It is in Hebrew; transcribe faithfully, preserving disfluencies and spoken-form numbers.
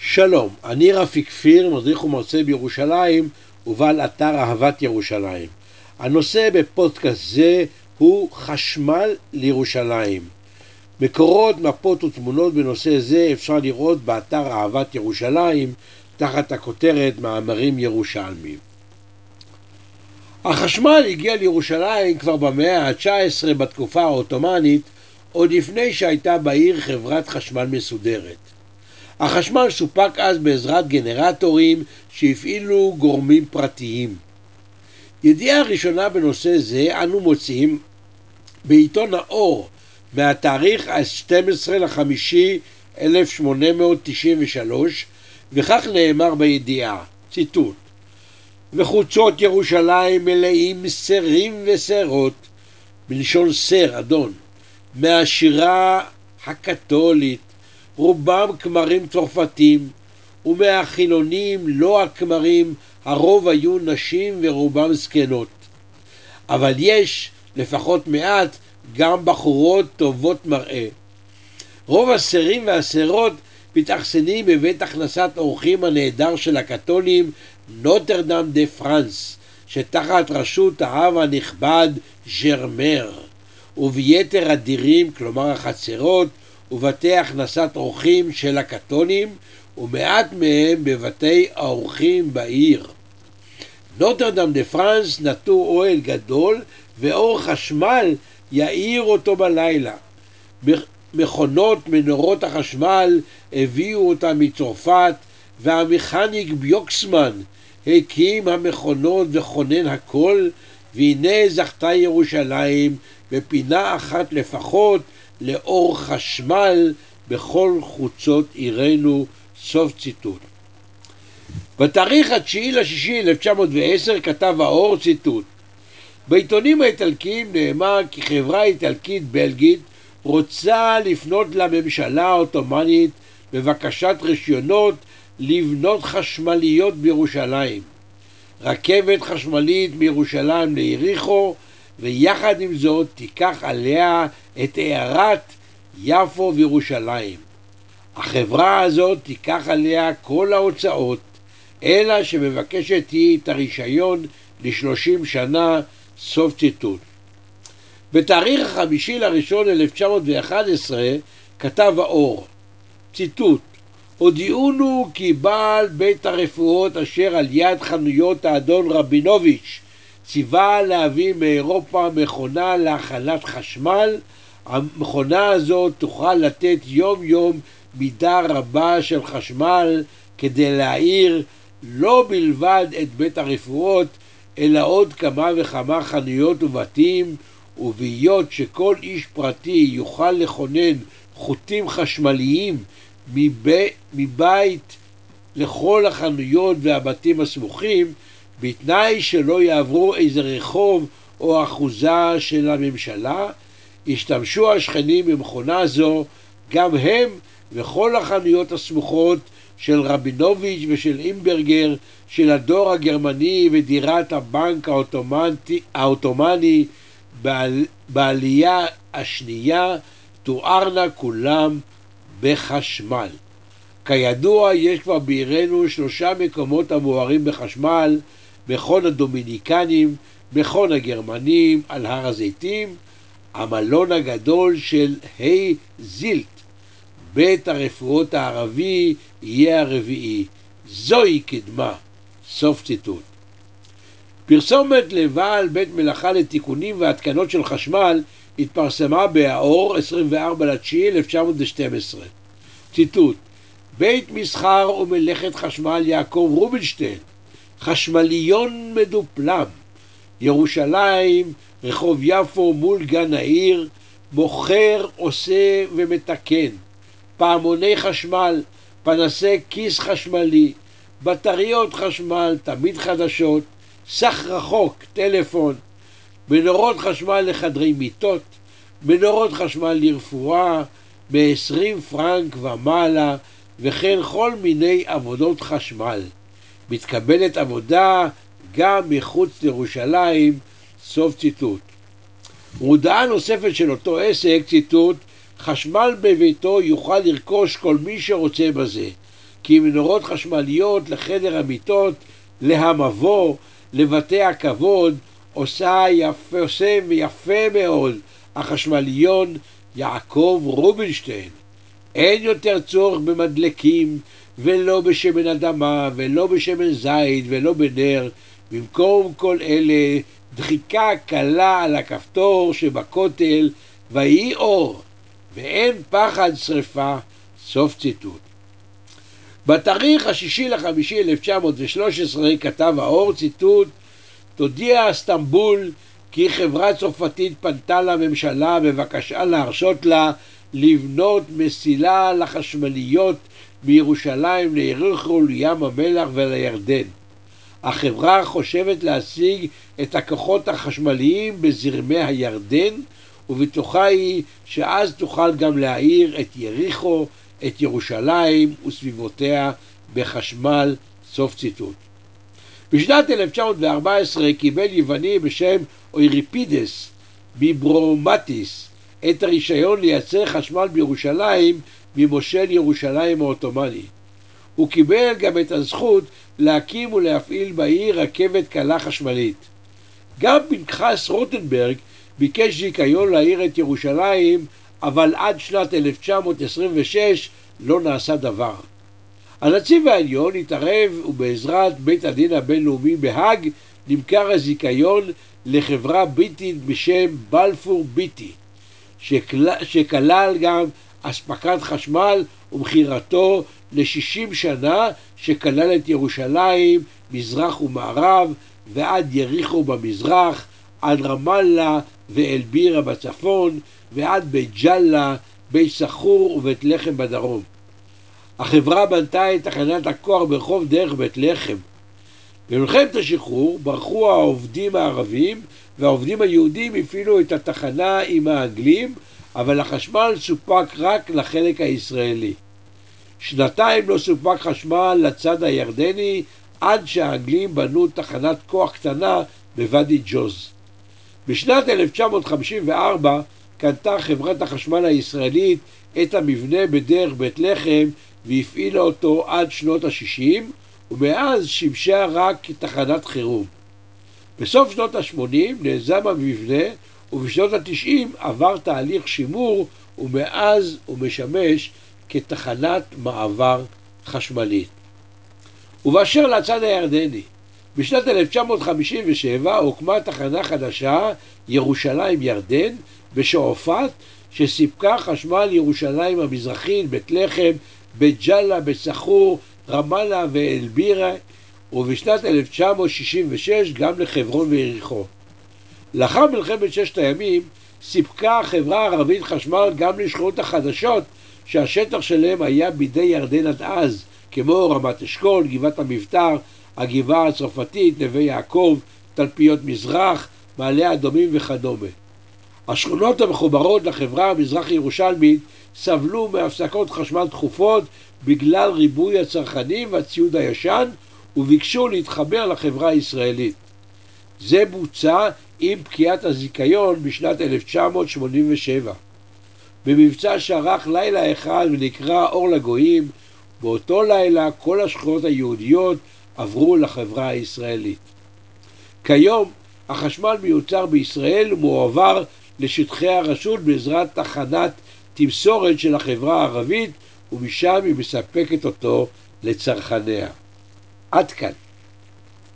שלום, אני רפיק כפיר, מדריך ומרצה בירושלים ובעל אתר אהבת ירושלים. הנושא בפודקאסט זה הוא חשמל לירושלים. מקורות, מפות ותמונות בנושא זה אפשר לראות באתר אהבת ירושלים תחת הכותרת מאמרים ירושלמיים. החשמל הגיע לירושלים כבר במאה ה-תשע עשרה בתקופה העות'מאנית, עוד לפני שהייתה בעיר חברת חשמל מסודרת. החשמל סופק אז בעזרת גנרטורים שהפעילו גורמים פרטיים. ידיעה ראשונה בנושא זה אנו מוצאים בעיתון האור מהתאריך ה-שנים עשר למאי אלף שמונה מאות תשעים ושלוש, וכך נאמר בידיעה, ציטוט: וחוצות ירושלים מלאים סרים וסרות, בלשון סר, אדון, מהשירה הקתולית, רובם כמרים צרפתים, ומהחילונים לא הכמרים, הרוב היו נשים ורובם זקנות. אבל יש לפחות מעט גם בחורות טובות מראה. רוב הסרים והסרות מתאכסנים בבית הכנסת אורחים הנהדר של הקתולים, נוטרדם דה פרנס, שתחת רשות האב הנכבד ז'רמר, וביתר הדירים, כלומר החצרות, ובתי הכנסת אורחים של הקתולים, ומעט מהם בבתי האורחים בעיר. נוטרדם דה פרנס נטו אוהל גדול, ואור חשמל יאיר אותו בלילה. מכונות מנורות החשמל הביאו אותה מצרפת, והמכניק ביוקסמן הקים המכונות וכונן הכל, והנה זכתה ירושלים בפינה אחת לפחות לאור חשמל בכל חוצות עירנו. סוף ציטוט. בתאריך התשיעי לשישי אלף תשע מאות ועשר כתב האור, ציטוט: בעיתונים האיטלקיים נאמר כי חברה איטלקית בלגית רוצה לפנות לממשלה העות'מאנית בבקשת רישיונות לבנות חשמליות בירושלים, רכבת חשמלית מירושלים ליריחו, ויחד עם זאת תיקח עליה את הערת יפו וירושלים. החברה הזאת תיקח עליה כל ההוצאות, אלא שמבקשת היא את הרישיון לשלושים שנה. סוף ציטוט. בתאריך החמישי לראשון אלף תשע מאות ואחת עשרה כתב האור, ציטוט: הודיעונו כי בעל בית הרפואות אשר על יד חנויות האדון רבינוביץ' ציווה להביא מאירופה מכונה להכנת חשמל. המכונה הזאת תוכל לתת יום יום מידה רבה של חשמל כדי להאיר לא בלבד את בית הרפואות, אלא עוד כמה וכמה חנויות ובתים, ובהיות שכל איש פרטי יוכל לכונן חוטים חשמליים מבי, מבית לכל החנויות והבתים הסמוכים, בתנאי שלא יעברו איזה רחוב או אחוזה של הממשלה, השתמשו השכנים במכונה זו, גם הם וכל החנויות הסמוכות של רבינוביץ' ושל אימברגר, של הדור הגרמני ודירת הבנק העות'מאני בעל, בעלייה השנייה, תוארנה כולם בחשמל. כידוע, יש כבר בעירנו שלושה מקומות המוארים בחשמל: מכון הדומיניקנים, מכון הגרמנים על הר הזיתים, המלון הגדול של היי זילט. בית הרפואות הערבי יהיה הרביעי. זוהי קדמה. סוף ציטוט. פרסומת לבעל בית מלאכה לתיקונים והתקנות של חשמל התפרסמה בהאור עשרים וארבעה לספטמבר אלף תשע מאות ושתים עשרה. ציטוט: בית מסחר ומלאכת חשמל יעקב רובינשטיין, חשמליון מדופלם, ירושלים, רחוב יפו מול גן העיר, מוכר, עושה ומתקן, פעמוני חשמל, פנסי כיס חשמלי, בטריות חשמל תמיד חדשות, סך רחוק, טלפון, מנורות חשמל לחדרי מיטות, מנורות חשמל לרפואה, ב-עשרים פרנק ומעלה, וכן כל מיני עבודות חשמל. מתקבלת עבודה גם מחוץ לירושלים. סוף ציטוט. מודעה נוספת של אותו עסק, ציטוט: חשמל בביתו יוכל לרכוש כל מי שרוצה בזה. כי מנורות חשמליות לחדר המיטות, להמבוא, לבתי הכבוד, עושה יפה, עושה יפה מאוד החשמליון יעקב רובינשטיין. אין יותר צורך במדלקים, ולא בשמן אדמה, ולא בשמן זית, ולא בנר. במקום כל אלה, דחיקה קלה על הכפתור שבכותל, ויהי אור, ואין פחד שריפה. סוף ציטוט. בתאריך השישי לחמישי אלף תשע מאות ושלוש עשרה כתב האור, ציטוט: תודיע סטמבול כי חברה צרפתית פנתה לממשלה בבקשה להרשות לה לבנות מסילה לחשמליות מירושלים ליריחו, לים המלח ולירדן. החברה חושבת להשיג את הכוחות החשמליים בזרמי הירדן, ובטוחה היא שאז תוכל גם להאיר את יריחו, את ירושלים וסביבותיה בחשמל. סוף ציטוט. בשנת אלף תשע מאות וארבע עשרה קיבל יווני בשם אויריפידס מברומטיס את הרישיון לייצר חשמל בירושלים ממושל ירושלים העות'מאני. הוא קיבל גם את הזכות להקים ולהפעיל בעיר רכבת קלה חשמלית. גם פנחס רוטנברג ביקש זיכיון להאיר את ירושלים, אבל עד שנת אלף תשע מאות עשרים ושש לא נעשה דבר. הנציב העליון התערב, ובעזרת בית הדין הבינלאומי בהאג נמכר הזיכיון לחברה בריטית בשם בלפור ביטי, שכל... שכלל גם אספקת חשמל ומכירתו ל-שישים שנה, שכלל את ירושלים מזרח ומערב ועד יריחו במזרח, עד רמאללה ואלבירה בצפון, ועד בית ג'אלה, בית סחור ובית לחם בדרום. החברה בנתה את תחנת הכוח ברחוב דרך בית לחם. במלחמת השחרור ברחו העובדים הערבים, והעובדים היהודים הפעילו את התחנה עם האנגלים, אבל החשמל סופק רק לחלק הישראלי. שנתיים לא סופק חשמל לצד הירדני, עד שהאנגלים בנו תחנת כוח קטנה בוואדי ג'וז. בשנת אלף תשע מאות חמישים וארבע קנתה חברת החשמל הישראלית את המבנה בדרך בית לחם והפעילה אותו עד שנות ה-שישים, ומאז שימשה רק כתחנת חירום. בסוף שנות ה-שמונים נעזם המבנה, ובשנות ה-תשעים עבר תהליך שימור, ומאז הוא משמש כתחנת מעבר חשמלית. ובאשר לצד הירדני, בשנת אלף תשע מאות חמישים ושבע הוקמה תחנה חדשה, ירושלים ירדן, בשועפאט, שסיפקה חשמל ירושלים המזרחית, בית לחם, בית ג'אלה, בית סחור, רמאללה ואלבירה, ובשנת אלף תשע מאות שישים ושש גם לחברון ויריחו. לאחר מלחמת ששת הימים סיפקה החברה הערבית חשמל גם לשכונות החדשות שהשטח שלהם היה בידי ירדן עד אז, כמו רמת אשכול, גבעת המבתר, הגבעה הצרפתית, נווה יעקב, תלפיות מזרח, מעלה אדומים וכדומה. השכונות המחוברות לחברה המזרח ירושלמית סבלו מהפסקות חשמל תכופות בגלל ריבוי הצרכנים והציוד הישן, וביקשו להתחבר לחברה הישראלית. זה בוצע עם פקיעת הזיכיון בשנת אלף תשע מאות שמונים ושבע. במבצע שערך לילה אחד ונקרא אור לגויים, באותו לילה כל השכונות היהודיות עברו לחברה הישראלית. כיום החשמל מיוצר בישראל ומועבר לשטחי הרשות בעזרת תחנת תמסורת של החברה הערבית, ומשם היא מספקת אותו לצרכניה. עד כאן.